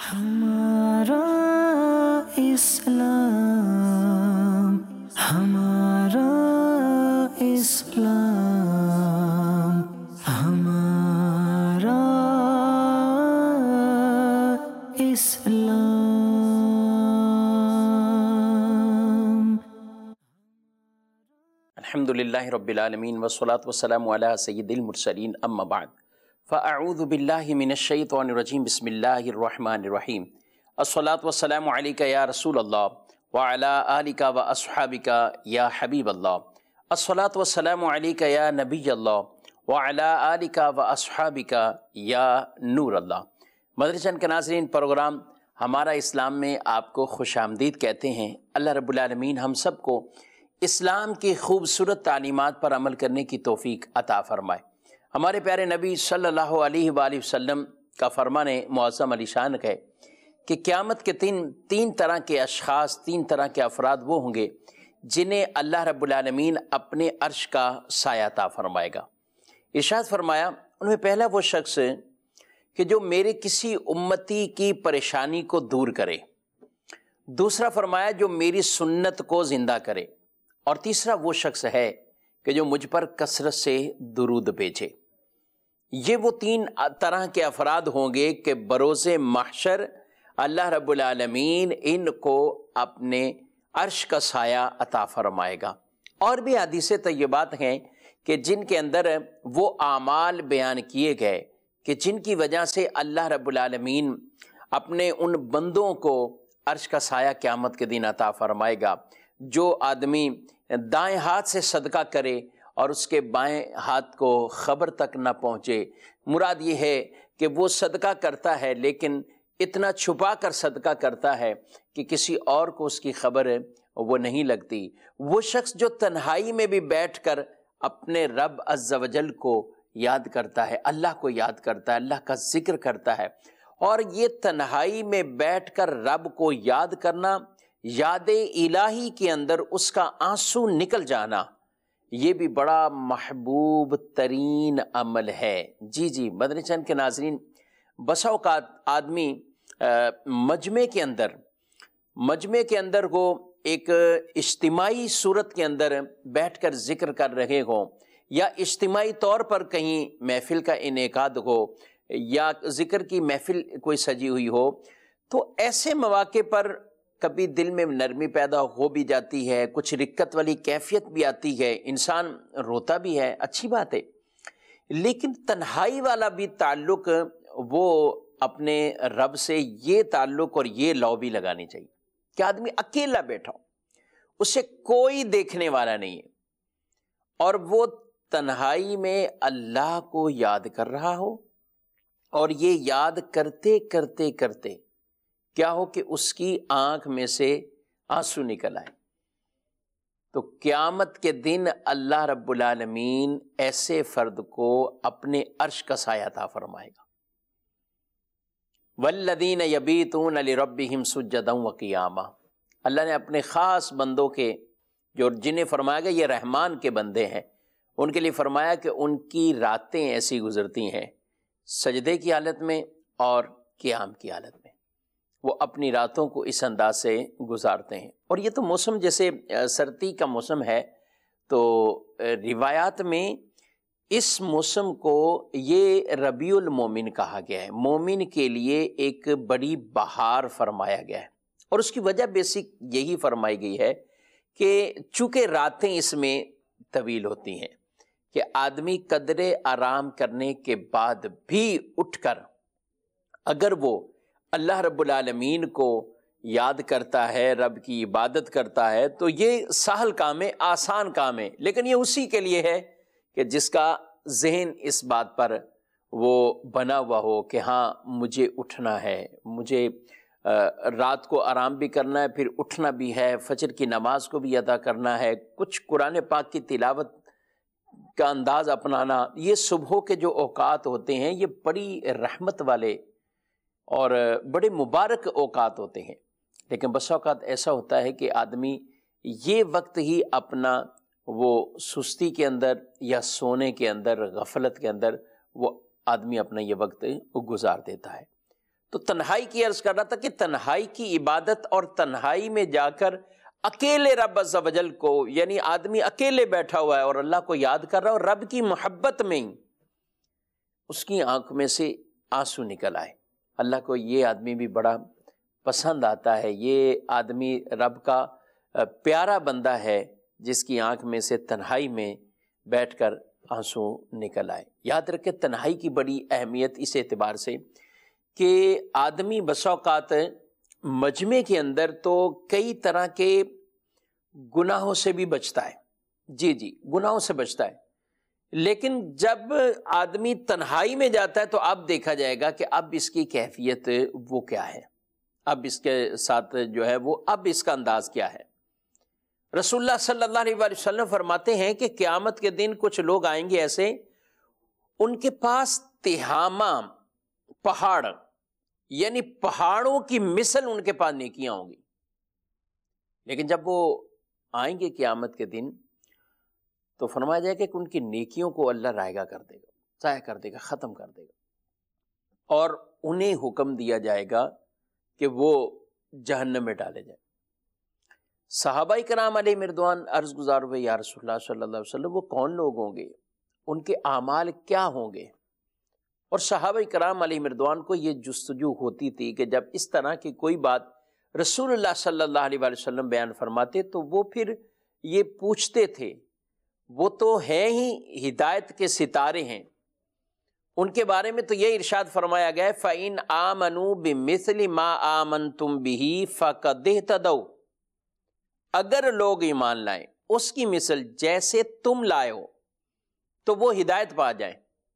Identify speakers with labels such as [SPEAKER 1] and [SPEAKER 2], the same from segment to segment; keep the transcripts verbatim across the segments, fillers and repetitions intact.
[SPEAKER 1] ہمارا اسلام، ہمارا اسلام، ہمارا اسلام۔
[SPEAKER 2] الحمدللہ رب العالمین والصلاة والسلام علی سید المرسلین، اما بعد فاعوذ باللہ من الشیطان الرجیم، بسم اللہ الرحمن الرحیم۔ الصلاة والسلام علیکہ یا رسول اللہ وعلی آلکہ واصحابکہ یا حبیب اللہ۔ الصلاة والسلام علیکہ یا نبی اللہ وعلی آلکہ واصحابکہ یا نور اللہ۔ مدنی چینل کے ناظرین، پروگرام ہمارا اسلام میں آپ کو خوش آمدید کہتے ہیں۔ اللہ رب العالمین ہم سب کو اسلام کی خوبصورت تعلیمات پر عمل کرنے کی توفیق عطا فرمائے۔ ہمارے پیارے نبی صلی اللہ علیہ وآلہ وسلم کا فرمان معظم علی شان ہے کہ قیامت کے تین تین طرح کے اشخاص، تین طرح کے افراد وہ ہوں گے جنہیں اللہ رب العالمین اپنے عرش کا سایہ عطا فرمائے گا۔ ارشاد فرمایا، ان میں پہلا وہ شخص کہ جو میرے کسی امتی کی پریشانی کو دور کرے، دوسرا فرمایا جو میری سنت کو زندہ کرے، اور تیسرا وہ شخص ہے کہ جو مجھ پر کثرت سے درود بھیجے۔ یہ وہ تین طرح کے افراد ہوں گے کہ بروز محشر اللہ رب العالمین ان کو اپنے عرش کا سایہ عطا فرمائے گا۔ اور بھی حدیث طیبات ہیں کہ جن کے اندر وہ اعمال بیان کیے گئے کہ جن کی وجہ سے اللہ رب العالمین اپنے ان بندوں کو عرش کا سایہ قیامت کے دن عطا فرمائے گا۔ جو آدمی دائیں ہاتھ سے صدقہ کرے اور اس کے بائیں ہاتھ کو خبر تک نہ پہنچے، مراد یہ ہے کہ وہ صدقہ کرتا ہے لیکن اتنا چھپا کر صدقہ کرتا ہے کہ کسی اور کو اس کی خبر وہ نہیں لگتی۔ وہ شخص جو تنہائی میں بھی بیٹھ کر اپنے رب عز و جل کو یاد کرتا ہے، اللہ کو یاد کرتا ہے، اللہ کا ذکر کرتا ہے، اور یہ تنہائی میں بیٹھ کر رب کو یاد کرنا، یاد الہی کے اندر اس کا آنسو نکل جانا، یہ بھی بڑا محبوب ترین عمل ہے۔ جی جی مدنی چینل کے ناظرین، بسا اوقات آدمی مجمع کے اندر مجمع کے اندر وہ ایک اجتماعی صورت کے اندر بیٹھ کر ذکر کر رہے ہوں، یا اجتماعی طور پر کہیں محفل کا انعقاد ہو، یا ذکر کی محفل کوئی سجی ہوئی ہو، تو ایسے مواقع پر کبھی دل میں نرمی پیدا ہو بھی جاتی ہے، کچھ رکت والی کیفیت بھی آتی ہے، انسان روتا بھی ہے، اچھی بات ہے، لیکن تنہائی والا بھی تعلق وہ اپنے رب سے یہ تعلق اور یہ لو بھی لگانی چاہیے کہ آدمی اکیلا بیٹھا ہو، اسے کوئی دیکھنے والا نہیں ہے، اور وہ تنہائی میں اللہ کو یاد کر رہا ہو، اور یہ یاد کرتے کرتے کرتے کیا ہو کہ اس کی آنکھ میں سے آنسو نکل آئے، تو قیامت کے دن اللہ رب العالمین ایسے فرد کو اپنے عرش کا سایہ عطا فرمائے گا۔ والذین یبیتون لربہم سجدا وقیاما، اللہ نے اپنے خاص بندوں کے جو جنہیں فرمایا گیا یہ رحمان کے بندے ہیں، ان کے لیے فرمایا کہ ان کی راتیں ایسی گزرتی ہیں سجدے کی حالت میں اور قیام کی حالت میں، وہ اپنی راتوں کو اس انداز سے گزارتے ہیں۔ اور یہ تو موسم جیسے سردی کا موسم ہے، تو روایات میں اس موسم کو یہ ربیع المومن کہا گیا ہے، مومن کے لیے ایک بڑی بہار فرمایا گیا ہے، اور اس کی وجہ بیسک یہی فرمائی گئی ہے کہ چونکہ راتیں اس میں طویل ہوتی ہیں کہ آدمی قدر آرام کرنے کے بعد بھی اٹھ کر اگر وہ اللہ رب العالمین کو یاد کرتا ہے، رب کی عبادت کرتا ہے، تو یہ سہل کام ہے، آسان کام ہے، لیکن یہ اسی کے لیے ہے کہ جس کا ذہن اس بات پر وہ بنا ہوا ہو کہ ہاں مجھے اٹھنا ہے، مجھے رات کو آرام بھی کرنا ہے، پھر اٹھنا بھی ہے، فجر کی نماز کو بھی ادا کرنا ہے، کچھ قرآن پاک کی تلاوت کا انداز اپنانا۔ یہ صبح کے جو اوقات ہوتے ہیں یہ بڑی رحمت والے اور بڑے مبارک اوقات ہوتے ہیں، لیکن بس اوقات ایسا ہوتا ہے کہ آدمی یہ وقت ہی اپنا وہ سستی کے اندر یا سونے کے اندر، غفلت کے اندر وہ آدمی اپنا یہ وقت گزار دیتا ہے۔ تو تنہائی کی عرض کر رہا تھا کہ تنہائی کی عبادت اور تنہائی میں جا کر اکیلے رب عز و جل کو، یعنی آدمی اکیلے بیٹھا ہوا ہے اور اللہ کو یاد کر رہا ہے اور رب کی محبت میں اس کی آنکھ میں سے آنسو نکل آئے. اللہ کو یہ آدمی بھی بڑا پسند آتا ہے، یہ آدمی رب کا پیارا بندہ ہے جس کی آنکھ میں سے تنہائی میں بیٹھ کر آنسو نکل آئے. یاد رکھے تنہائی کی بڑی اہمیت اس اعتبار سے کہ آدمی بسا اوقات مجمع کے اندر تو کئی طرح کے گناہوں سے بھی بچتا ہے، جی جی گناہوں سے بچتا ہے، لیکن جب آدمی تنہائی میں جاتا ہے تو اب دیکھا جائے گا کہ اب اس کی کیفیت وہ کیا ہے، اب اس کے ساتھ جو ہے وہ اب اس کا انداز کیا ہے. رسول اللہ صلی اللہ علیہ وآلہ وسلم فرماتے ہیں کہ قیامت کے دن کچھ لوگ آئیں گے ایسے، ان کے پاس تہامہ پہاڑ، یعنی پہاڑوں کی مثل ان کے پاس نیکیاں ہوں گی، لیکن جب وہ آئیں گے قیامت کے دن تو فرمایا جائے کہ ان کی نیکیوں کو اللہ رائگاں کر دے گا، ضائع کر دے گا، ختم کر دے گا، اور انہیں حکم دیا جائے گا کہ وہ جہنم میں ڈالے جائیں. صحابہ کرام علیہ رضوان عرض گزار ہوئے یا رسول اللہ صلی اللہ علیہ وسلم وہ کون لوگ ہوں گے، ان کے اعمال کیا ہوں گے؟ اور صحابہ کرام علیہ رضوان کو یہ جستجو ہوتی تھی کہ جب اس طرح کی کوئی بات رسول اللہ صلی اللہ علیہ وآلہ وسلم بیان فرماتے تو وہ پھر یہ پوچھتے تھے، وہ تو ہیں ہی ہدایت کے ستارے ہیں، ان کے بارے میں تو یہ ارشاد فرمایا گیا ہے فَإِنْ آمَنُوا بِمِثْلِ مَا آمَنْتُمْ بِهِ فَقَدْ اهْتَدَوْا، اگر لوگ ایمان لائیں اس کی مثل جیسے تم لائے ہو تو وہ ہدایت پا جائیں.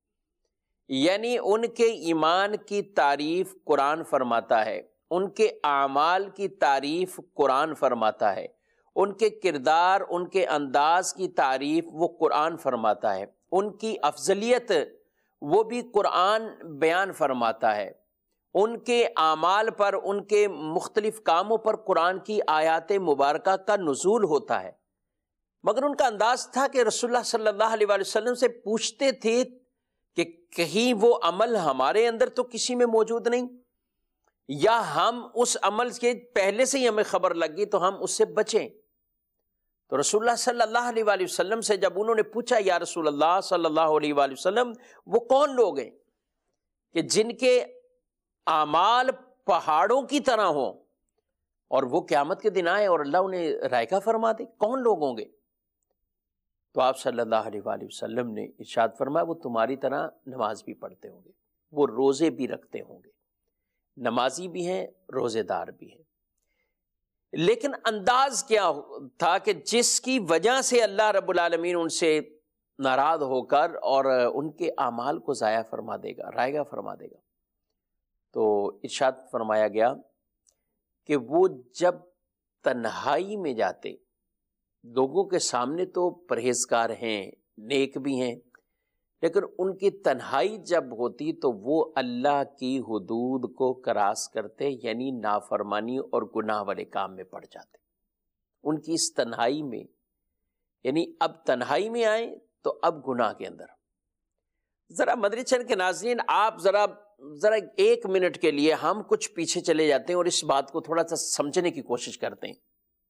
[SPEAKER 2] یعنی ان کے ایمان کی تعریف قرآن فرماتا ہے، ان کے اعمال کی تعریف قرآن فرماتا ہے، ان کے کردار، ان کے انداز کی تعریف وہ قرآن فرماتا ہے، ان کی افضلیت وہ بھی قرآن بیان فرماتا ہے، ان کے اعمال پر، ان کے مختلف کاموں پر قرآن کی آیات مبارکہ کا نزول ہوتا ہے. مگر ان کا انداز تھا کہ رسول اللہ صلی اللہ علیہ وآلہ وسلم سے پوچھتے تھے کہ کہیں وہ عمل ہمارے اندر تو کسی میں موجود نہیں، یا ہم اس عمل کے پہلے سے ہی ہمیں خبر لگ گئی تو ہم اس سے بچیں. تو رسول اللہ صلی اللہ علیہ وآلہ وسلم سے جب انہوں نے پوچھا یا رسول اللہ صلی اللہ علیہ وآلہ وسلم وہ کون لوگ ہیں کہ جن کے اعمال پہاڑوں کی طرح ہوں اور وہ قیامت کے دن آئے اور اللہ انہیں رائگاں فرما دے، کون لوگ ہوں گے؟ تو آپ صلی اللہ علیہ وآلہ وسلم نے ارشاد فرمایا وہ تمہاری طرح نماز بھی پڑھتے ہوں گے، وہ روزے بھی رکھتے ہوں گے، نمازی بھی ہیں، روزے دار بھی ہیں. لیکن انداز کیا تھا کہ جس کی وجہ سے اللہ رب العالمین ان سے ناراض ہو کر اور ان کے اعمال کو ضائع فرما دے گا، رائگاں فرما دے گا. تو ارشاد فرمایا گیا کہ وہ جب تنہائی میں جاتے، لوگوں کے سامنے تو پرہیزگار ہیں، نیک بھی ہیں، لیکن ان کی تنہائی جب ہوتی تو وہ اللہ کی حدود کو کراس کرتے، یعنی نافرمانی اور گناہ والے کام میں پڑ جاتے. ان کی اس تنہائی میں، یعنی اب تنہائی میں آئیں تو اب گناہ کے اندر. ذرا مدری چینل کے ناظرین آپ ذرا ذرا ایک منٹ کے لیے ہم کچھ پیچھے چلے جاتے ہیں اور اس بات کو تھوڑا سا سمجھنے کی کوشش کرتے ہیں،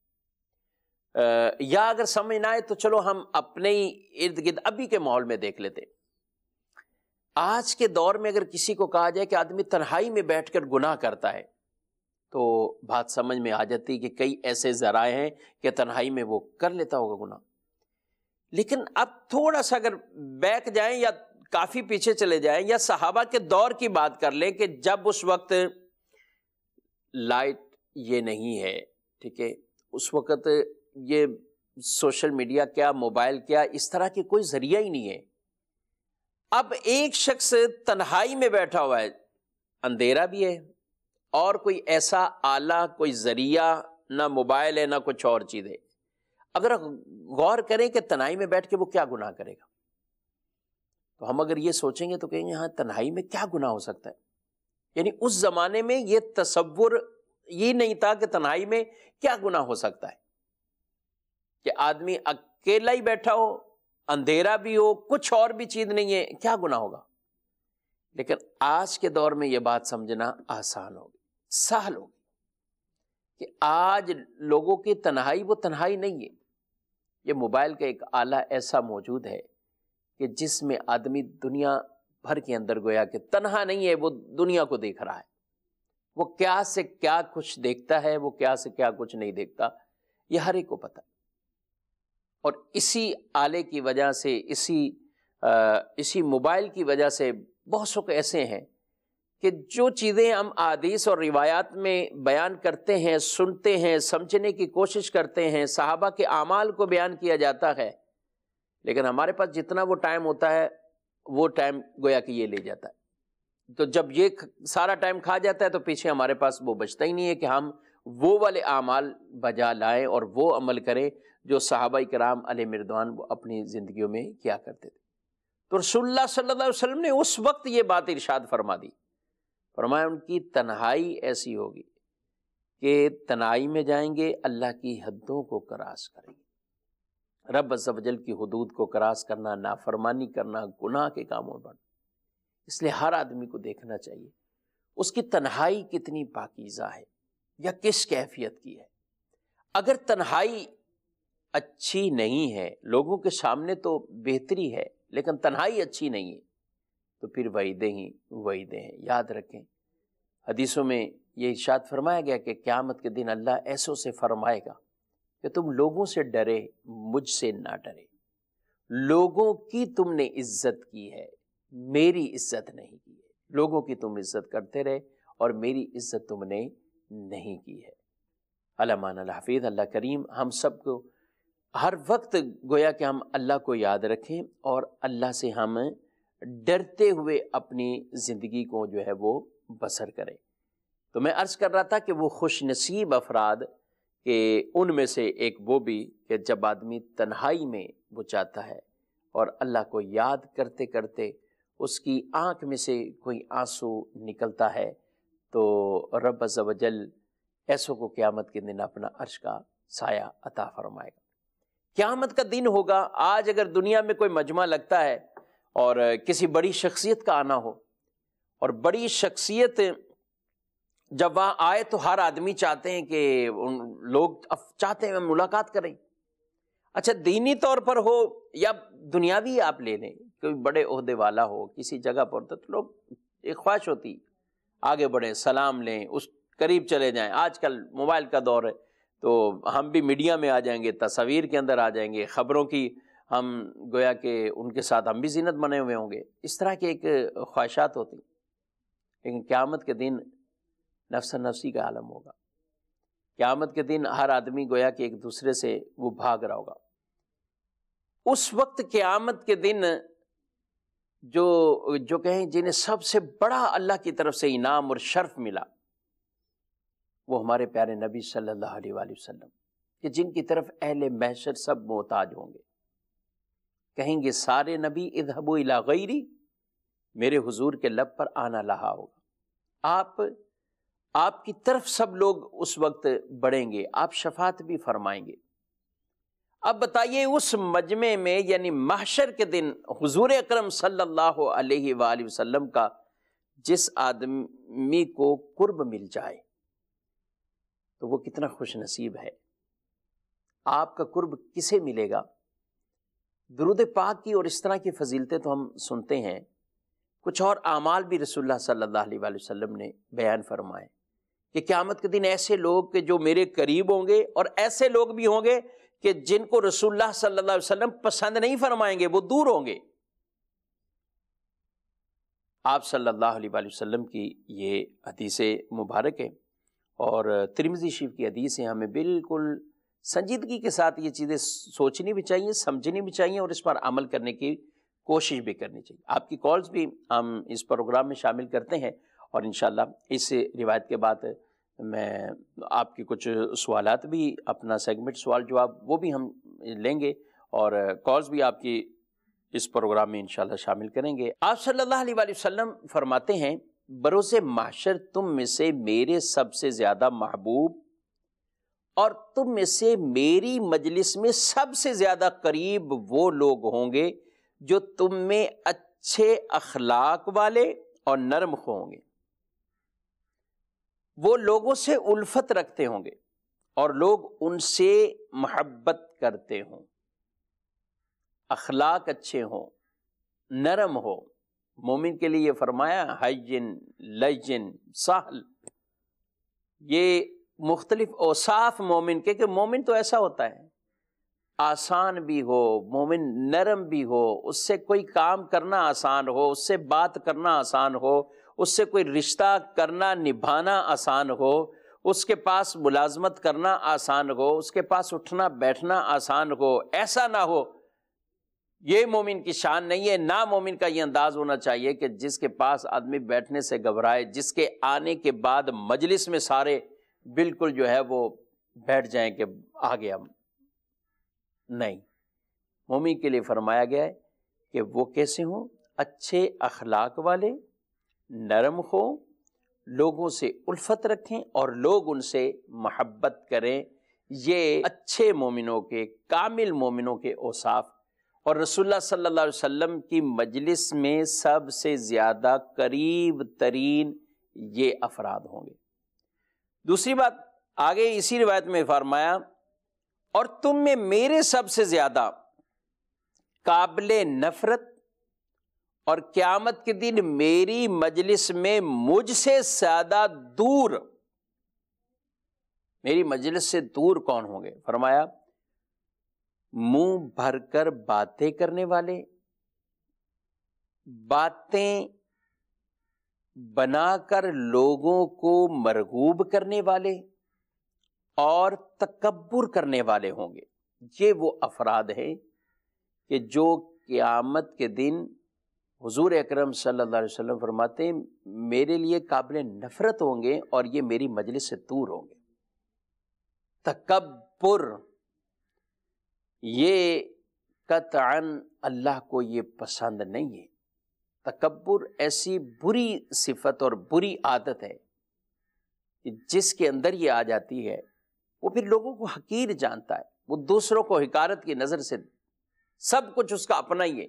[SPEAKER 2] یا اگر سمجھ نہ آئے تو چلو ہم اپنے ہی ارد گرد ابھی کے ماحول میں دیکھ لیتے. آج کے دور میں اگر کسی کو کہا جائے کہ آدمی تنہائی میں بیٹھ کر گناہ کرتا ہے تو بات سمجھ میں آ جاتی کہ کئی ایسے ذرائع ہیں کہ تنہائی میں وہ کر لیتا ہوگا گناہ. لیکن اب تھوڑا سا اگر بیک جائیں یا کافی پیچھے چلے جائیں یا صحابہ کے دور کی بات کر لیں کہ جب اس وقت لائٹ یہ نہیں ہے، ٹھیک ہے، اس وقت یہ سوشل میڈیا کیا، موبائل کیا، اس طرح کے کوئی ذریعہ ہی نہیں ہے. اب ایک شخص تنہائی میں بیٹھا ہوا ہے، اندھیرا بھی ہے اور کوئی ایسا آلہ، کوئی ذریعہ، نہ موبائل ہے نہ کچھ اور چیز ہے. اگر غور کریں کہ تنہائی میں بیٹھ کے وہ کیا گناہ کرے گا، تو ہم اگر یہ سوچیں گے تو کہیں گے ہاں تنہائی میں کیا گناہ ہو سکتا ہے. یعنی اس زمانے میں یہ تصور یہ نہیں تھا کہ تنہائی میں کیا گناہ ہو سکتا ہے، کہ آدمی اکیلا ہی بیٹھا ہو، اندھیرا بھی ہو، کچھ اور بھی چیز نہیں ہے، کیا گناہ ہوگا. لیکن آج کے دور میں یہ بات سمجھنا آسان ہوگی، سہل ہوگی کہ آج لوگوں کی تنہائی وہ تنہائی نہیں ہے، یہ موبائل کا ایک آلہ ایسا موجود ہے کہ جس میں آدمی دنیا بھر کے اندر گویا کہ تنہا نہیں ہے، وہ دنیا کو دیکھ رہا ہے، وہ کیا سے کیا کچھ دیکھتا ہے، وہ کیا سے کیا کچھ نہیں دیکھتا، یہ ہر ایک کو پتہ۔ اور اسی آلے کی وجہ سے، اسی اسی موبائل کی وجہ سے بہت سے ایسے ہیں کہ جو چیزیں ہم احادیث اور روایات میں بیان کرتے ہیں، سنتے ہیں، سمجھنے کی کوشش کرتے ہیں، صحابہ کے اعمال کو بیان کیا جاتا ہے، لیکن ہمارے پاس جتنا وہ ٹائم ہوتا ہے وہ ٹائم گویا کہ یہ لے جاتا ہے۔ تو جب یہ سارا ٹائم کھا جاتا ہے تو پیچھے ہمارے پاس وہ بچتا ہی نہیں ہے کہ ہم وہ والے اعمال بجا لائیں اور وہ عمل کریں جو صحابہ کرام علیہ رضوان وہ اپنی زندگیوں میں کیا کرتے تھے۔ تو رسول اللہ صلی اللہ علیہ وسلم نے اس وقت یہ بات ارشاد فرما دی، فرمایا ان کی تنہائی ایسی ہوگی کہ تنہائی میں جائیں گے، اللہ کی حدوں کو کراس کریں گے، رب عز و جل کی حدود کو کراس کرنا، نافرمانی کرنا، گناہ کے کاموں میں۔ اس لیے ہر آدمی کو دیکھنا چاہیے اس کی تنہائی کتنی پاکیزہ ہے یا کس کیفیت کی ہے۔ اگر تنہائی اچھی نہیں ہے، لوگوں کے سامنے تو بہتری ہے لیکن تنہائی اچھی نہیں ہے، تو پھر وعیدیں ہی وعیدیں ہیں۔ یاد رکھیں، حدیثوں میں یہ ارشاد فرمایا گیا کہ قیامت کے دن اللہ ایسوں سے فرمائے گا کہ تم لوگوں سے ڈرے، مجھ سے نہ ڈرے، لوگوں کی تم نے عزت کی ہے، میری عزت نہیں کی ہے، لوگوں کی تم عزت کرتے رہے اور میری عزت تم نے نہیں کی ہے۔ علمان الحفیظ اللہ کریم ہم سب کو ہر وقت گویا کہ ہم اللہ کو یاد رکھیں اور اللہ سے ہم ڈرتے ہوئے اپنی زندگی کو جو ہے وہ بسر کریں۔ تو میں عرض کر رہا تھا کہ وہ خوش نصیب افراد کہ ان میں سے ایک وہ بھی کہ جب آدمی تنہائی میں وہ جاتا ہے اور اللہ کو یاد کرتے کرتے اس کی آنکھ میں سے کوئی آنسو نکلتا ہے تو رب عز و جل ایسوں کو قیامت کے دن اپنا عرش کا سایہ عطا فرمائے گا۔ قیامت کا دن ہوگا، آج اگر دنیا میں کوئی مجمع لگتا ہے اور کسی بڑی شخصیت کا آنا ہو، اور بڑی شخصیت جب وہاں آئے تو ہر آدمی چاہتے ہیں کہ ان لوگ چاہتے ہیں ملاقات کریں، اچھا دینی طور پر ہو یا دنیاوی آپ لے لیں، کوئی بڑے عہدے والا ہو کسی جگہ پر تو لوگ ایک خواہش ہوتی آگے بڑھیں، سلام لیں، اس قریب چلے جائیں۔ آج کل موبائل کا دور ہے تو ہم بھی میڈیا میں آ جائیں گے، تصاویر کے اندر آ جائیں گے، خبروں کی ہم گویا کہ ان کے ساتھ ہم بھی زینت بنے ہوئے ہوں گے، اس طرح کی ایک خواہشات ہوتی۔ لیکن قیامت کے دن نفس نفسی کا عالم ہوگا، قیامت کے دن ہر آدمی گویا کہ ایک دوسرے سے وہ بھاگ رہا ہوگا۔ اس وقت قیامت کے دن جو جو کہیں جنہیں سب سے بڑا اللہ کی طرف سے انعام اور شرف ملا وہ ہمارے پیارے نبی صلی اللہ علیہ وآلہ وسلم کہ جن کی طرف اہل محشر سب محتاج ہوں گے، کہیں گے سارے نبی اذهبوا الی غیری، میرے حضور کے لب پر آنا لہا ہوگا، آپ آپ کی طرف سب لوگ اس وقت بڑھیں گے، آپ شفاعت بھی فرمائیں گے۔ اب بتائیے اس مجمع میں یعنی محشر کے دن حضور اکرم صلی اللہ علیہ وآلہ وسلم کا جس آدمی کو قرب مل جائے تو وہ کتنا خوش نصیب ہے۔ آپ کا قرب کسے ملے گا؟ درود پاک کی اور اس طرح کی فضیلتیں تو ہم سنتے ہیں، کچھ اور اعمال بھی رسول اللہ صلی اللہ علیہ وآلہ وسلم نے بیان فرمائے کہ قیامت کے دن ایسے لوگ کہ جو میرے قریب ہوں گے اور ایسے لوگ بھی ہوں گے کہ جن کو رسول اللہ صلی اللہ علیہ وسلم پسند نہیں فرمائیں گے، وہ دور ہوں گے۔ آپ صلی اللہ علیہ وآلہ وسلم کی یہ حدیث مبارک ہے اور ترمذی شریف کی حدیث ہے، ہمیں بالکل سنجیدگی کے ساتھ یہ چیزیں سوچنی بھی چاہیے، سمجھنی بھی چاہیے اور اس پر عمل کرنے کی کوشش بھی کرنی چاہیے۔ آپ کی کالز بھی ہم اس پروگرام میں شامل کرتے ہیں اور انشاءاللہ اس روایت کے بعد میں آپ کی کچھ سوالات بھی، اپنا سیگمنٹ سوال جواب وہ بھی ہم لیں گے اور کالز بھی آپ کی اس پروگرام میں انشاءاللہ شامل کریں گے۔ آپ صلی اللہ علیہ وآلہ وسلم فرماتے ہیں بروز محشر تم میں سے میرے سب سے زیادہ محبوب اور تم میں سے میری مجلس میں سب سے زیادہ قریب وہ لوگ ہوں گے جو تم میں اچھے اخلاق والے اور نرم خو ہوں گے، وہ لوگوں سے الفت رکھتے ہوں گے اور لوگ ان سے محبت کرتے ہوں، اخلاق اچھے ہوں، نرم ہو۔ مومن کے لیے یہ فرمایا حین لیجن سہل، یہ مختلف اوصاف مومن کے، کہ مومن تو ایسا ہوتا ہے آسان بھی ہو، مومن نرم بھی ہو، اس سے کوئی کام کرنا آسان ہو، اس سے بات کرنا آسان ہو، اس سے کوئی رشتہ کرنا نبھانا آسان ہو، اس کے پاس ملازمت کرنا آسان ہو، اس کے پاس اٹھنا بیٹھنا آسان ہو، ایسا نہ ہو۔ یہ مومن کی شان نہیں ہے۔ نا مومن کا یہ انداز ہونا چاہیے کہ جس کے پاس آدمی بیٹھنے سے گھبرائے، جس کے آنے کے بعد مجلس میں سارے بالکل جو ہے وہ بیٹھ جائیں کہ آ گیا۔ نہیں، مومن کے لیے فرمایا گیا ہے کہ وہ کیسے ہوں؟ اچھے اخلاق والے، نرم ہو، لوگوں سے الفت رکھیں اور لوگ ان سے محبت کریں۔ یہ اچھے مومنوں کے، کامل مومنوں کے اوصاف، اور رسول اللہ صلی اللہ علیہ وسلم کی مجلس میں سب سے زیادہ قریب ترین یہ افراد ہوں گے۔ دوسری بات آگے اسی روایت میں فرمایا اور تم میں میرے سب سے زیادہ قابل نفرت اور قیامت کے دن میری مجلس میں مجھ سے زیادہ دور، میری مجلس سے دور کون ہوں گے؟ فرمایا منہ بھر کر باتیں کرنے والے، باتیں بنا کر لوگوں کو مرغوب کرنے والے اور تکبر کرنے والے ہوں گے۔ یہ وہ افراد ہیں کہ جو قیامت کے دن حضور اکرم صلی اللہ علیہ وسلم فرماتے ہیں میرے لیے قابل نفرت ہوں گے اور یہ میری مجلس سے دور ہوں گے۔ تکبر، یہ قطعاً اللہ کو یہ پسند نہیں ہے۔ تکبر ایسی بری صفت اور بری عادت ہے کہ جس کے اندر یہ آ جاتی ہے وہ پھر لوگوں کو حقیر جانتا ہے، وہ دوسروں کو حقارت کی نظر سے، سب کچھ اس کا اپنا ہی ہے،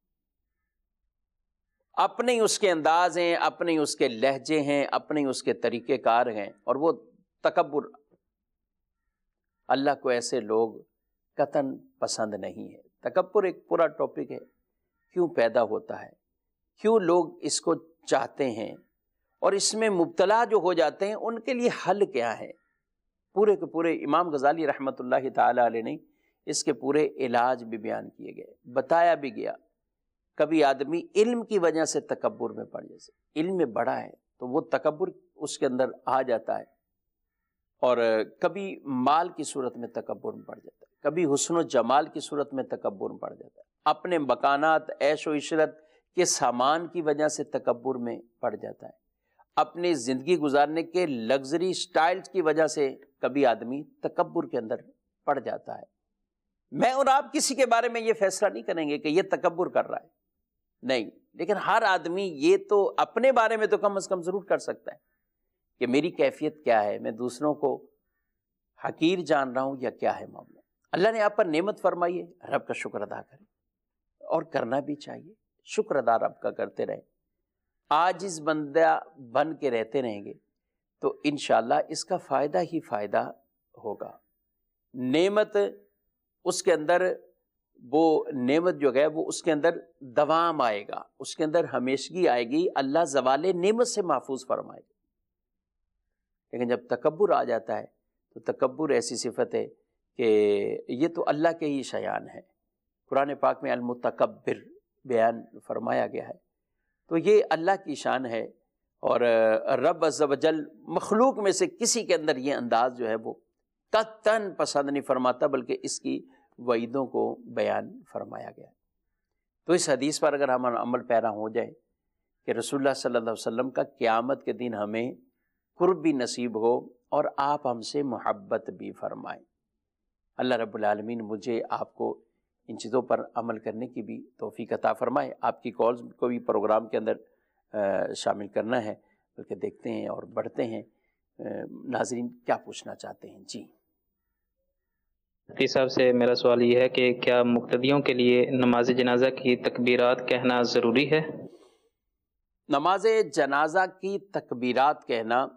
[SPEAKER 2] اپنے ہی اس کے انداز ہیں، اپنے ہی اس کے لہجے ہیں، اپنے ہی اس کے طریقہ کار ہیں، اور وہ تکبر، اللہ کو ایسے لوگ قطعاً پسند نہیں ہے۔ تکبر ایک پورا ٹاپک ہے، کیوں پیدا ہوتا ہے، کیوں لوگ اس کو چاہتے ہیں، اور اس میں مبتلا جو ہو جاتے ہیں ان کے لیے حل کیا ہے۔ پورے کے پورے امام غزالی رحمۃ اللہ تعالی علیہ نے اس کے پورے علاج بھی بیان کیے گئے، بتایا بھی گیا۔ کبھی آدمی علم کی وجہ سے تکبر میں پڑ جائے، علم میں بڑا ہے تو وہ تکبر اس کے اندر آ جاتا ہے، اور کبھی مال کی صورت میں تکبر میں پڑ جاتا ہے، کبھی حسن و جمال کی صورت میں تکبر میں پڑ جاتا ہے، اپنے مکانات عیش و عشرت کے سامان کی وجہ سے تکبر میں پڑ جاتا ہے، اپنی زندگی گزارنے کے لگژری سٹائلز کی وجہ سے کبھی آدمی تکبر کے اندر پڑ جاتا ہے۔ میں اور آپ کسی کے بارے میں یہ فیصلہ نہیں کریں گے کہ یہ تکبر کر رہا ہے، نہیں، لیکن ہر آدمی یہ تو اپنے بارے میں تو کم از کم ضرور کر سکتا ہے کہ میری کیفیت کیا ہے، میں دوسروں کو حقیر جان رہا ہوں یا کیا ہے معاملہ۔ اللہ نے آپ پر نعمت فرمائی ہے، رب کا شکر ادا کریں، اور کرنا بھی چاہیے، شکر ادا رب کا کرتے رہیں، عاجز بندہ بن کے رہتے رہیں گے تو انشاءاللہ اس کا فائدہ ہی فائدہ ہوگا۔ نعمت اس کے اندر، وہ نعمت جو ہے وہ اس کے اندر دوام آئے گا، اس کے اندر ہمیشگی آئے گی، اللہ زوال نعمت سے محفوظ فرمائے گا۔ لیکن جب تکبر آ جاتا ہے تو تکبر ایسی صفت ہے کہ یہ تو اللہ کے ہی شیان ہے، قرآن پاک میں المتکبر بیان فرمایا گیا ہے، تو یہ اللہ کی شان ہے، اور رب عز و جل مخلوق میں سے کسی کے اندر یہ انداز جو ہے وہ قطعاً پسند نہیں فرماتا، بلکہ اس کی وعیدوں کو بیان فرمایا گیا ہے۔ تو اس حدیث پر اگر ہم عمل پیرا ہو جائے کہ رسول اللہ صلی اللہ علیہ وسلم کا قیامت کے دن ہمیں قرب بھی نصیب ہو اور آپ ہم سے محبت بھی فرمائیں، اللہ رب العالمین مجھے آپ کو ان چیزوں پر عمل کرنے کی بھی توفیق عطا فرمائے۔ آپ کی کالز کو بھی پروگرام کے اندر شامل کرنا ہے، بلکہ دیکھتے ہیں اور بڑھتے ہیں ناظرین کیا پوچھنا چاہتے ہیں۔ جی
[SPEAKER 3] مفتی صاحب سے میرا سوال یہ ہے کہ کیا مقتدیوں کے لیے نماز جنازہ کی تکبیرات کہنا ضروری ہے؟
[SPEAKER 2] نماز جنازہ کی تکبیرات کہنا،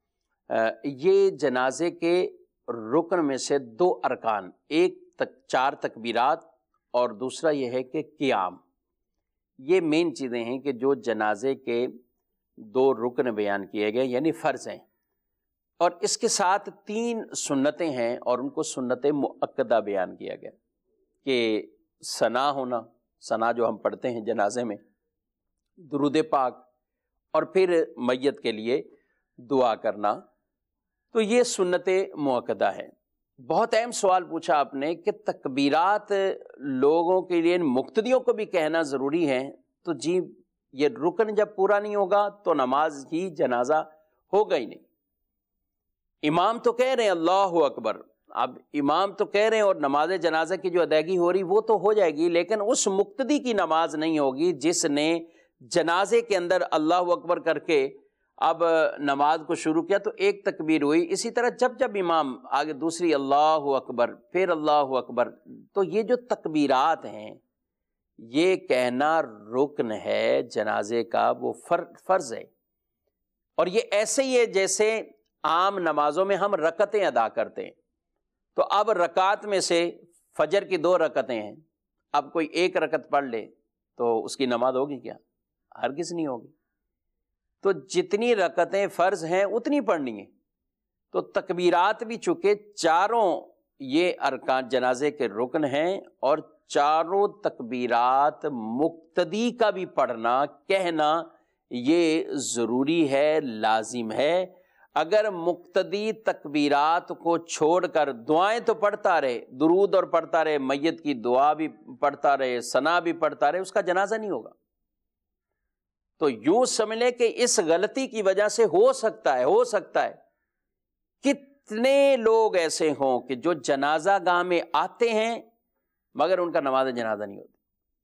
[SPEAKER 2] یہ جنازے کے رکن میں سے دو ارکان، ایک تک چار تکبیرات اور دوسرا یہ ہے کہ قیام، یہ مین چیزیں ہیں کہ جو جنازے کے دو رکن بیان کیے گئے یعنی فرض ہیں، اور اس کے ساتھ تین سنتیں ہیں اور ان کو سنت مؤکدہ بیان کیا گیا کہ ثنا ہونا، ثنا جو ہم پڑھتے ہیں جنازے میں، درود پاک، اور پھر میت کے لیے دعا کرنا، تو یہ سنت مؤکدہ ہے۔ بہت اہم سوال پوچھا آپ نے کہ تکبیرات لوگوں کے لیے مقتدیوں کو بھی کہنا ضروری ہے، تو جی یہ رکن جب پورا نہیں ہوگا تو نماز ہی جنازہ ہوگا ہی نہیں۔ امام تو کہہ رہے ہیں اللہ اکبر، اب امام تو کہہ رہے ہیں اور نماز جنازہ کی جو ادائیگی ہو رہی وہ تو ہو جائے گی، لیکن اس مقتدی کی نماز نہیں ہوگی جس نے جنازے کے اندر اللہ اکبر کر کے اب نماز کو شروع کیا تو ایک تکبیر ہوئی، اسی طرح جب جب امام آگے دوسری اللہ اکبر پھر اللہ اکبر، تو یہ جو تکبیرات ہیں یہ کہنا رکن ہے جنازے کا، وہ فرض ہے، اور یہ ایسے ہی ہے جیسے عام نمازوں میں ہم رکعتیں ادا کرتے ہیں، تو اب رکعت میں سے فجر کی دو رکعتیں ہیں، اب کوئی ایک رکعت پڑھ لے تو اس کی نماز ہوگی کیا؟ ہرگز نہیں ہوگی۔ تو جتنی رکعتیں فرض ہیں اتنی پڑھنی ہیں، تو تکبیرات بھی چونکہ چاروں یہ ارکان جنازے کے رکن ہیں، اور چاروں تکبیرات مقتدی کا بھی پڑھنا کہنا یہ ضروری ہے، لازم ہے۔ اگر مقتدی تکبیرات کو چھوڑ کر دعائیں تو پڑھتا رہے، درود اور پڑھتا رہے، میت کی دعا بھی پڑھتا رہے، ثنا بھی پڑھتا رہے، اس کا جنازہ نہیں ہوگا۔ تو یوں سمجھ لیں کہ اس غلطی کی وجہ سے ہو سکتا ہے ہو سکتا ہے کتنے لوگ ایسے ہوں کہ جو جنازہ گاہ میں آتے ہیں مگر ان کا نماز جنازہ نہیں ہوتی۔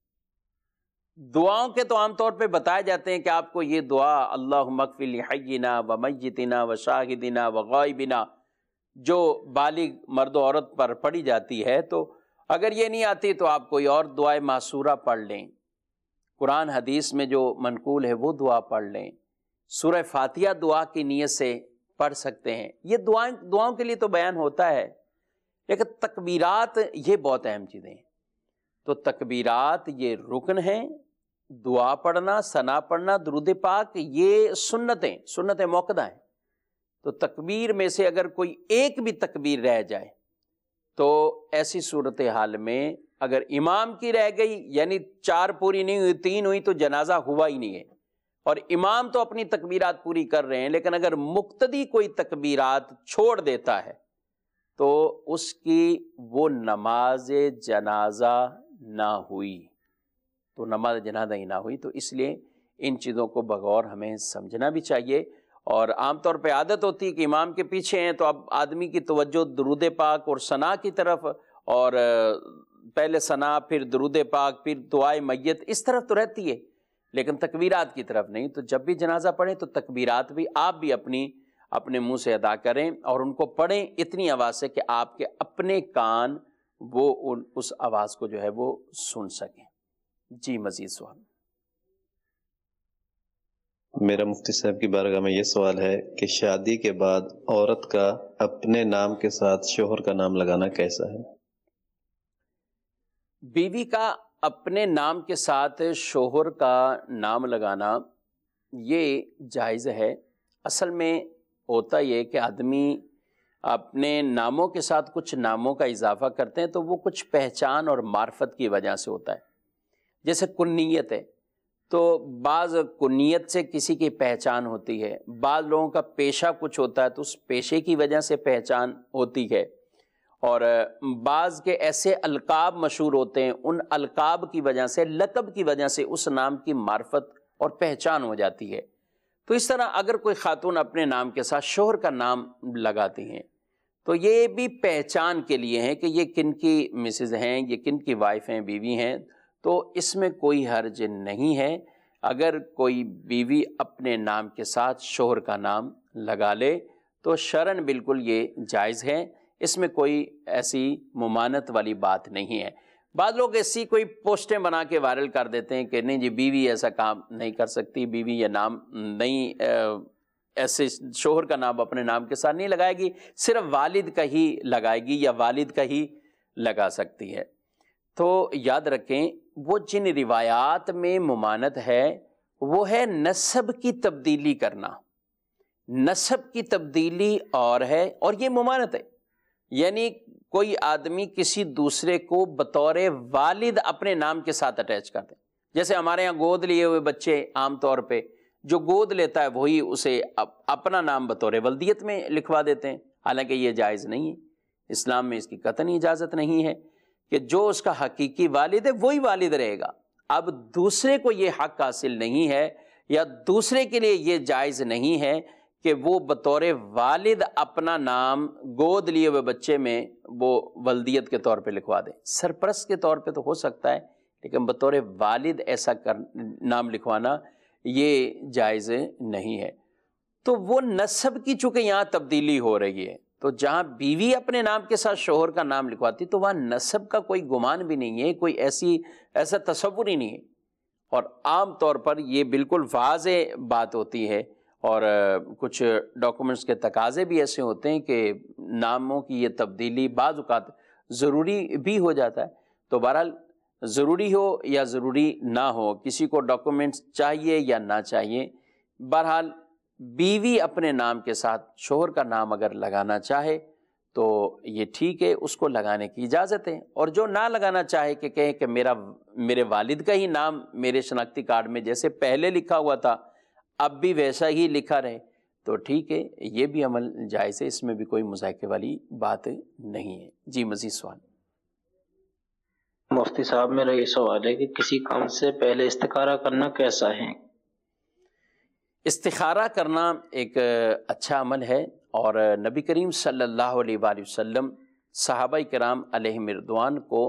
[SPEAKER 2] دعاؤں کے تو عام طور پہ بتائے جاتے ہیں کہ آپ کو یہ دعا اللہم اغفر لحینا و میتنا و شاہدنا و غائبنا جو بالغ مرد و عورت پر پڑھی جاتی ہے، تو اگر یہ نہیں آتی تو آپ کوئی اور دعائے معصورہ پڑھ لیں، قرآن حدیث میں جو منقول ہے وہ دعا پڑھ لیں، سورہ فاتحہ دعا کی نیت سے پڑھ سکتے ہیں، یہ دعائیں دعاؤں کے لیے تو بیان ہوتا ہے، لیکن تکبیرات یہ بہت اہم چیزیں ہیں۔ تو تکبیرات یہ رکن ہیں، دعا پڑھنا، ثنا پڑھنا، درود پاک یہ سنتیں سنت موقدہ ہیں۔ تو تکبیر میں سے اگر کوئی ایک بھی تکبیر رہ جائے تو ایسی صورتحال میں اگر امام کی رہ گئی یعنی چار پوری نہیں ہوئی، تین ہوئی، تو جنازہ ہوا ہی نہیں ہے، اور امام تو اپنی تکبیرات پوری کر رہے ہیں، لیکن اگر مقتدی کوئی تکبیرات چھوڑ دیتا ہے تو اس کی وہ نماز جنازہ نہ ہوئی، تو نماز جنازہ ہی نہ ہوئی۔ تو اس لیے ان چیزوں کو بغور ہمیں سمجھنا بھی چاہیے، اور عام طور پہ عادت ہوتی ہے کہ امام کے پیچھے ہیں تو اب آدمی کی توجہ درود پاک اور ثنا کی طرف، اور پہلے ثنا پھر درود پاک پھر دعائے میت اس طرف تو رہتی ہے، لیکن تکبیرات کی طرف نہیں۔ تو جب بھی جنازہ پڑھیں تو تکبیرات بھی آپ بھی اپنی اپنے منہ سے ادا کریں، اور ان کو پڑھیں اتنی آواز سے کہ آپ کے اپنے کان وہ اس آواز کو جو ہے وہ سن سکیں۔ جی مزید سوال؟
[SPEAKER 4] میرا مفتی صاحب کی بارگاہ میں یہ سوال ہے کہ شادی کے بعد عورت کا اپنے نام کے ساتھ شوہر کا نام لگانا کیسا ہے؟
[SPEAKER 2] بیوی کا اپنے نام کے ساتھ شوہر کا نام لگانا یہ جائز ہے۔ اصل میں ہوتا یہ کہ آدمی اپنے ناموں کے ساتھ کچھ ناموں کا اضافہ کرتے ہیں تو وہ کچھ پہچان اور معرفت کی وجہ سے ہوتا ہے۔ جیسے کنیت ہے تو بعض کنیت سے کسی کی پہچان ہوتی ہے، بعض لوگوں کا پیشہ کچھ ہوتا ہے تو اس پیشے کی وجہ سے پہچان ہوتی ہے، اور بعض کے ایسے القاب مشہور ہوتے ہیں، ان القاب کی وجہ سے، لقب کی وجہ سے اس نام کی معرفت اور پہچان ہو جاتی ہے۔ تو اس طرح اگر کوئی خاتون اپنے نام کے ساتھ شوہر کا نام لگاتی ہیں تو یہ بھی پہچان کے لیے ہیں کہ یہ کن کی مسز ہیں، یہ کن کی وائف ہیں، بیوی ہیں، تو اس میں کوئی حرج نہیں ہے اگر کوئی بیوی اپنے نام کے ساتھ شوہر کا نام لگا لے، تو شرعاً بالکل یہ جائز ہے، اس میں کوئی ایسی ممانعت والی بات نہیں ہے۔ بعض لوگ ایسی کوئی پوسٹیں بنا کے وائرل کر دیتے ہیں کہ نہیں جی بیوی ایسا کام نہیں کر سکتی، بیوی یہ نام نہیں ایسے شوہر کا نام اپنے نام کے ساتھ نہیں لگائے گی، صرف والد کا ہی لگائے گی یا والد کا ہی لگا سکتی ہے۔ تو یاد رکھیں وہ جن روایات میں ممانت ہے وہ ہے نسب کی تبدیلی کرنا، نسب کی تبدیلی اور ہے اور یہ ممانت ہے، یعنی کوئی آدمی کسی دوسرے کو بطور والد اپنے نام کے ساتھ اٹیچ کر دے۔ جیسے ہمارے ہاں گود لیے ہوئے بچے عام طور پہ جو گود لیتا ہے وہی اسے اپنا نام بطور ولدیت میں لکھوا دیتے ہیں، حالانکہ یہ جائز نہیں ہے، اسلام میں اس کی قطعی اجازت نہیں ہے کہ جو اس کا حقیقی والد ہے وہی والد رہے گا۔ اب دوسرے کو یہ حق حاصل نہیں ہے یا دوسرے کے لیے یہ جائز نہیں ہے کہ وہ بطور والد اپنا نام گود لیے ہوئے بچے میں وہ ولدیت کے طور پہ لکھوا دے۔ سرپرست کے طور پہ تو ہو سکتا ہے، لیکن بطور والد ایسا کر نام لکھوانا یہ جائز نہیں ہے۔ تو وہ نسب کی چونکہ یہاں تبدیلی ہو رہی ہے، تو جہاں بیوی اپنے نام کے ساتھ شوہر کا نام لکھواتی تو وہاں نسب کا کوئی گمان بھی نہیں ہے، کوئی ایسی ایسا تصور ہی نہیں ہے، اور عام طور پر یہ بالکل واضح بات ہوتی ہے، اور کچھ ڈاکومنٹس کے تقاضے بھی ایسے ہوتے ہیں کہ ناموں کی یہ تبدیلی بعض اوقات ضروری بھی ہو جاتا ہے۔ تو بہرحال ضروری ہو یا ضروری نہ ہو، کسی کو ڈاکومنٹس چاہیے یا نہ چاہیے، بہرحال بیوی اپنے نام کے ساتھ شوہر کا نام اگر لگانا چاہے تو یہ ٹھیک ہے، اس کو لگانے کی اجازت ہے، اور جو نہ لگانا چاہے کہ کہے کہ میرا میرے والد کا ہی نام میرے شناختی کارڈ میں جیسے پہلے لکھا ہوا تھا اب بھی ویسا ہی لکھا رہے، تو ٹھیک ہے، یہ بھی عمل جائز ہے، اس میں بھی کوئی مذائقے والی بات نہیں ہے۔ جی مزید سوال؟
[SPEAKER 3] مفتی صاحب میرا یہ سوال ہے کہ کسی کام سے پہلے استخارہ کرنا کیسا ہے؟
[SPEAKER 2] استخارہ کرنا ایک اچھا عمل ہے، اور نبی کریم صلی اللہ علیہ وآلہ وسلم صحابہ کرام علیہم رضوان کو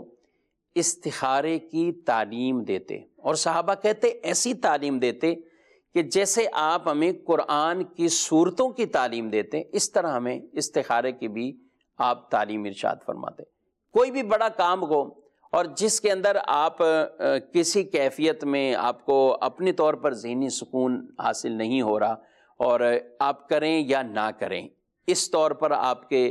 [SPEAKER 2] استخارے کی تعلیم دیتے، اور صحابہ کہتے ایسی تعلیم دیتے کہ جیسے آپ ہمیں قرآن کی سورتوں کی تعلیم دیتے اس طرح ہمیں استخارے کی بھی آپ تعلیم ارشاد فرماتے۔ کوئی بھی بڑا کام ہو اور جس کے اندر آپ کسی کیفیت میں آپ کو اپنی طور پر ذہنی سکون حاصل نہیں ہو رہا، اور آپ کریں یا نہ کریں، اس طور پر آپ کے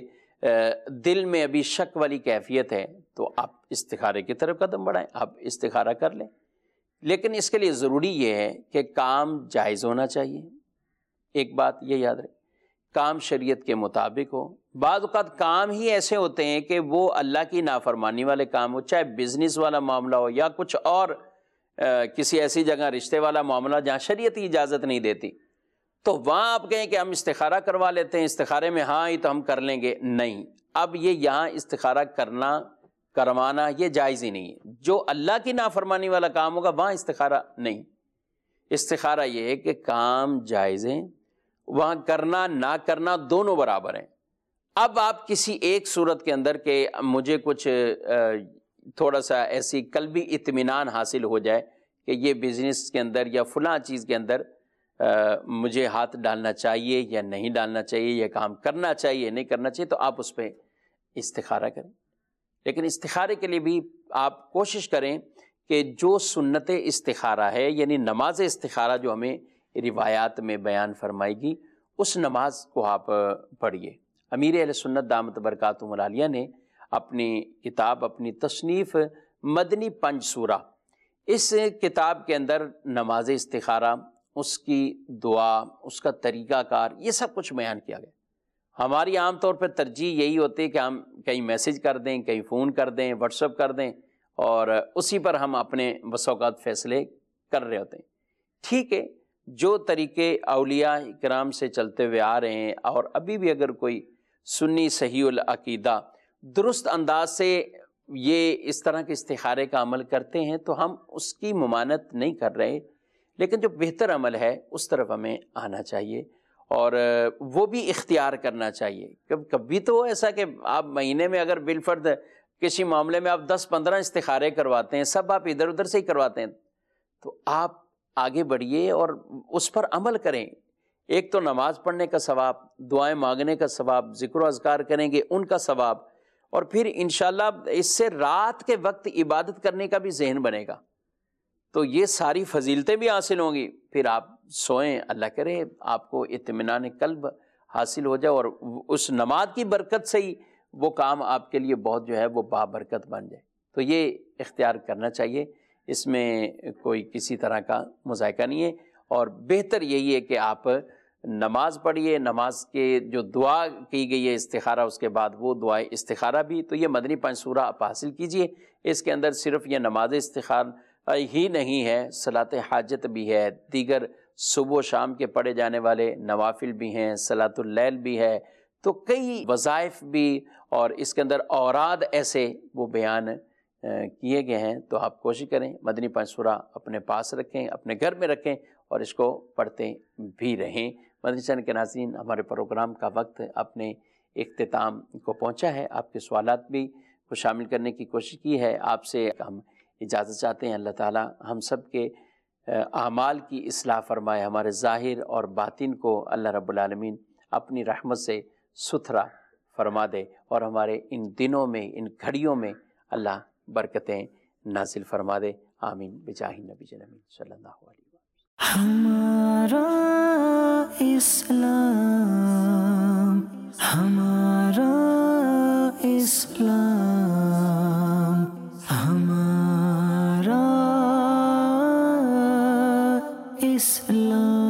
[SPEAKER 2] دل میں ابھی شک والی کیفیت ہے، تو آپ استخارے کی طرف قدم بڑھائیں، آپ استخارہ کر لیں، لیکن اس کے لیے ضروری یہ ہے کہ کام جائز ہونا چاہیے۔ ایک بات یہ یاد رکھیں، کام شریعت کے مطابق ہو۔ بعض اوقات کام ہی ایسے ہوتے ہیں کہ وہ اللہ کی نافرمانی والے کام ہو، چاہے بزنس والا معاملہ ہو یا کچھ اور کسی ایسی جگہ رشتے والا معاملہ جہاں شریعت کی اجازت نہیں دیتی، تو وہاں آپ کہیں کہ ہم استخارہ کروا لیتے ہیں، استخارے میں ہاں ہی تو ہم کر لیں گے، نہیں، اب یہ یہاں استخارہ کرنا کروانا یہ جائز ہی نہیں ہے۔ جو اللہ کی نافرمانی والا کام ہوگا وہاں استخارہ نہیں۔ استخارہ یہ ہے کہ کام جائز ہیں، وہاں کرنا نہ کرنا دونوں برابر ہیں۔ اب آپ کسی ایک صورت کے اندر کہ مجھے کچھ تھوڑا سا ایسی قلبی اطمینان حاصل ہو جائے کہ یہ بزنس کے اندر یا فلاں چیز کے اندر مجھے ہاتھ ڈالنا چاہیے یا نہیں ڈالنا چاہیے، یہ کام کرنا چاہیے نہیں کرنا چاہیے، تو آپ اس پہ استخارہ کریں۔ لیکن استخارے کے لیے بھی آپ کوشش کریں کہ جو سنت استخارہ ہے، یعنی نماز استخارہ جو ہمیں روایات میں بیان فرمائے گی، اس نماز کو آپ پڑھیے۔ امیر اہل سنت دامت برکاتہم العالیہ نے اپنی کتاب، اپنی تصنیف مدنی پنج سورہ، اس کتاب کے اندر نماز استخارہ، اس کی دعا، اس کا طریقہ کار، یہ سب کچھ بیان کیا گیا۔ ہماری عام طور پر ترجیح یہی ہوتی ہے کہ ہم کہیں میسج کر دیں، کہیں فون کر دیں، واٹس ایپ کر دیں، اور اسی پر ہم اپنے بس اوقات فیصلے کر رہے ہوتے ہیں۔ ٹھیک ہے، جو طریقے اولیاء کرام سے چلتے ہوئے آ رہے ہیں، اور ابھی بھی اگر کوئی سنی صحیح العقیدہ درست انداز سے یہ اس طرح کے استخارے کا عمل کرتے ہیں تو ہم اس کی ممانت نہیں کر رہے، لیکن جو بہتر عمل ہے اس طرف ہمیں آنا چاہیے، اور وہ بھی اختیار کرنا چاہیے۔ کب کبھی تو ایسا کہ آپ مہینے میں اگر بالفرد کسی معاملے میں آپ دس پندرہ استخارے کرواتے ہیں، سب آپ ادھر ادھر سے ہی کرواتے ہیں، تو آپ آگے بڑھیے اور اس پر عمل کریں۔ ایک تو نماز پڑھنے کا ثواب، دعائیں مانگنے کا ثواب، ذکر و اذکار کریں گے ان کا ثواب، اور پھر انشاءاللہ اس سے رات کے وقت عبادت کرنے کا بھی ذہن بنے گا، تو یہ ساری فضیلتیں بھی حاصل ہوں گی. پھر آپ سوئیں، اللہ کرے آپ کو اطمینان قلب حاصل ہو جائے اور اس نماز کی برکت سے ہی وہ کام آپ کے لیے بہت جو ہے وہ بابرکت بن جائے. تو یہ اختیار کرنا چاہیے، اس میں کوئی کسی طرح کا مذائقہ نہیں ہے. اور بہتر یہی ہے کہ آپ نماز پڑھیے، نماز کے جو دعا کی گئی ہے استخارہ، اس کے بعد وہ دعائے استخارہ بھی، تو یہ مدنی پنج سورہ آپ حاصل کیجئے. اس کے اندر صرف یہ نماز استخارہ ہی نہیں ہے، صلاۃ حاجت بھی ہے، دیگر صبح و شام کے پڑھے جانے والے نوافل بھی ہیں، صلاۃ اللیل بھی ہے، تو کئی وظائف بھی، اور اس کے اندر اوراد ایسے وہ بیان کیے گئے ہیں. تو آپ کوشش کریں مدنی پنج سورہ اپنے پاس رکھیں، اپنے گھر میں رکھیں اور اس کو پڑھتے بھی رہیں. مدنی چینل کے ناظرین، ہمارے پروگرام کا وقت اپنے اختتام کو پہنچا ہے. آپ کے سوالات بھی کو شامل کرنے کی کوشش کی ہے. آپ سے ہم اجازت چاہتے ہیں. اللہ تعالی ہم سب کے اعمال کی اصلاح فرمائے، ہمارے ظاہر اور باطن کو اللہ رب العالمین اپنی رحمت سے ستھرا فرما دے، اور ہمارے ان دنوں میں، ان گھڑیوں میں اللہ برکتیں نازل فرما دے. آمین بجاہ نبی جنبی صلی اللہ علیہ وسلم.
[SPEAKER 1] ہمارا اسلام، ہمارا اسلام، ہمارا اسلام.